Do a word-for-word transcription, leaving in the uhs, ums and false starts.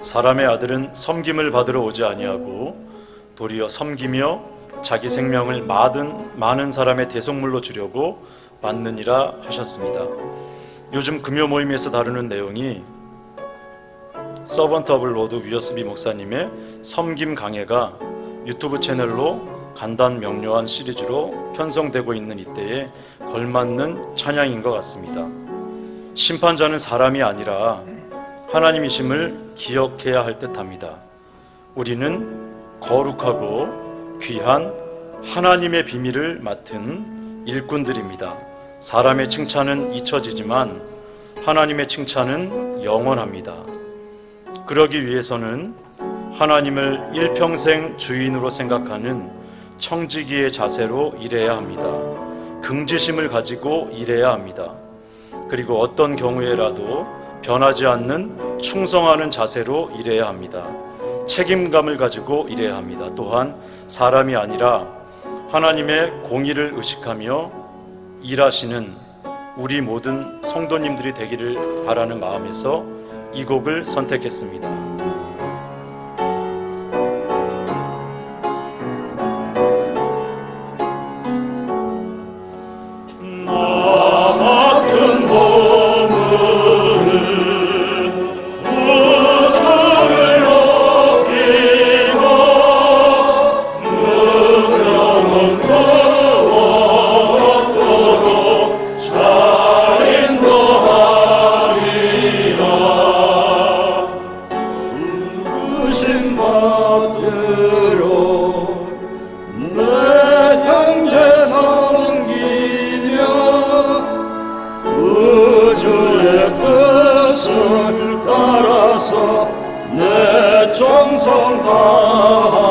사람의 아들은 섬김을 받으러 오지 아니하고 도리어 섬기며 자기 생명을 많은, 많은 사람의 대속물로 주려고 받느니라 하셨습니다. 요즘 금요 모임에서 다루는 내용이 서번트 오브 로드 위어스비 목사님의 섬김 강해가 유튜브 채널로 간단 명료한 시리즈로 편성되고 있는 이때에 걸맞는 찬양인 것 같습니다. 심판자는 사람이 아니라 하나님이심을 기억해야 할 듯합니다. 우리는 거룩하고 귀한 하나님의 비밀을 맡은 일꾼들입니다. 사람의 칭찬은 잊혀지지만 하나님의 칭찬은 영원합니다. 그러기 위해서는 하나님을 일평생 주인으로 생각하는 청지기의 자세로 일해야 합니다. 긍지심을 가지고 일해야 합니다. 그리고 어떤 경우에라도 변하지 않는 충성하는 자세로 일해야 합니다. 책임감을 가지고 일해야 합니다. 또한 사람이 아니라 하나님의 공의를 의식하며 일하시는 우리 모든 성도님들이 되기를 바라는 마음에서 이 곡을 선택했습니다. 따라서 내 정성 다